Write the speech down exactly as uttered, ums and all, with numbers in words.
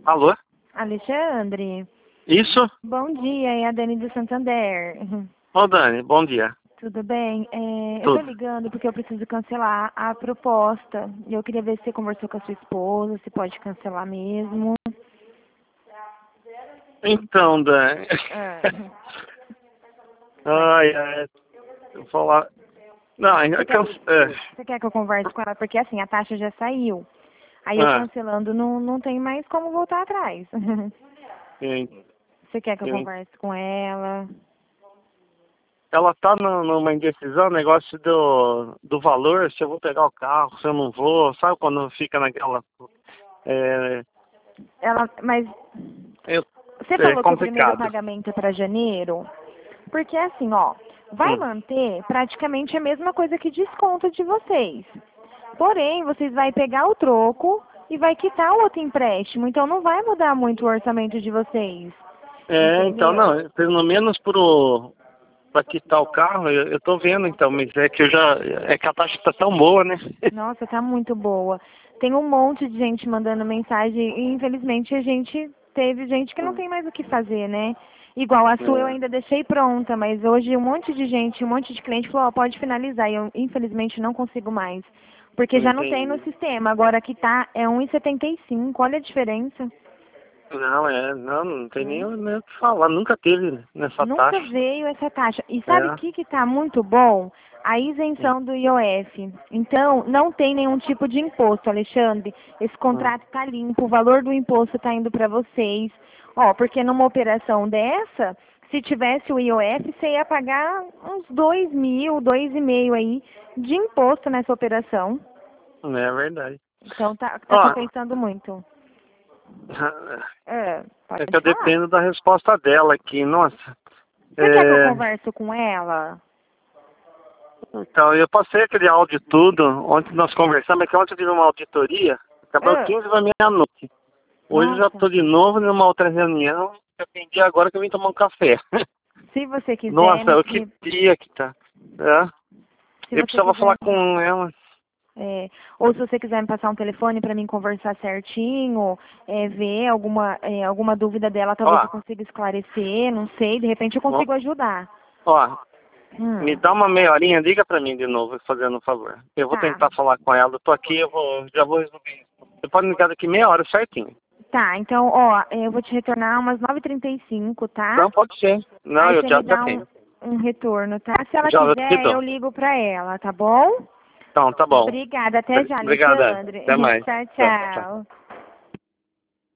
Alô? Alexandre, Isso? bom dia, é a Dani do Santander. Ô, Dani, bom dia. Tudo bem? É, eu tô Tudo. ligando porque eu preciso cancelar a proposta. E eu queria ver se você conversou com a sua esposa, se pode cancelar mesmo. Então, Dani. Ah, Ai, ai. Eu vou falar. Não, Você é quer, canse... é. você quer que eu converse com ela? Porque assim, a taxa já saiu. Aí eu Ah, cancelando não, não tem mais como voltar atrás. sim, Você quer que eu sim. converse com ela? Ela tá no- numa indecisão, negócio do, do valor, se eu vou pegar o carro, se eu não vou, sabe quando fica naquela. É, Ela, mas é, você é falou que o primeiro complicado. pagamento é para janeiro? Porque assim, ó, vai Hum. manter praticamente a mesma coisa que desconto de vocês. Porém, vocês vai pegar o troco e vai quitar o outro empréstimo. Então não vai mudar muito o orçamento de vocês. É, então, Entendeu? não, pelo menos pro, pra quitar o carro, eu, eu tô vendo então, mas é que eu já, é que a taxa tá tão boa, né? Nossa, tá muito boa. Tem um monte de gente mandando mensagem e infelizmente a gente teve gente que não tem mais o que fazer, né? Igual a sua eu É, ainda deixei pronta, mas hoje um monte de gente, um monte de cliente falou, ó, pode finalizar. E eu infelizmente não consigo mais. Porque já não tem no entendi. sistema. Agora aqui tá, é um e setenta e cinco. Olha a diferença. Não, é, não, não tem nem, Né? nem o que falar, nunca teve nessa Nunca taxa. veio essa taxa. E sabe o É. que que tá muito bom? A isenção do I O F. Então, não tem nenhum tipo de imposto, Alexandre. Esse Hum. contrato tá limpo, o valor do imposto tá indo para vocês. Ó, porque numa operação dessa, se tivesse o I O F, você ia pagar uns dois mil, dois e meio aí de imposto nessa operação. É verdade. Então, tá, tá Ó, compensando muito. É, é que eu pode falar. dependo da resposta dela aqui, nossa. Você quer que eu É, converse com ela? então, eu passei aquele áudio tudo, ontem nós conversamos, é que ontem eu tive uma auditoria, acabou É. quinze da meia-noite. Hoje eu já Nossa. estou de novo numa outra reunião, eu atendi agora que eu vim tomar um café. Se você quiser, Nossa, me, o que me- dia que tá. É. se Eu você precisava quiser, falar com ela. é, ou se você quiser me passar um telefone para mim conversar certinho, é, ver alguma, é, alguma dúvida dela, talvez Ó, eu consiga esclarecer, não sei, de repente eu ó, consigo ajudar. ó, me Hum, dá uma meia horinha, liga pra mim de novo, fazendo um favor. Eu vou tá. tentar falar com ela, eu tô aqui, eu vou, já vou resolver isso. Você pode me ligar daqui meia hora certinho. Tá, então, ó, eu vou te retornar umas nove e trinta e cinco, tá? Não, pode ser. Não, Aí eu você já, me já dá um, tenho. um retorno, tá? Se ela Já eu te quiser, eu dou. ligo pra ela, tá bom? Então, tá bom. Obrigada, até já, Obrigada. Alexandre. Até mais. Tchau, Tchau, tchau. tchau.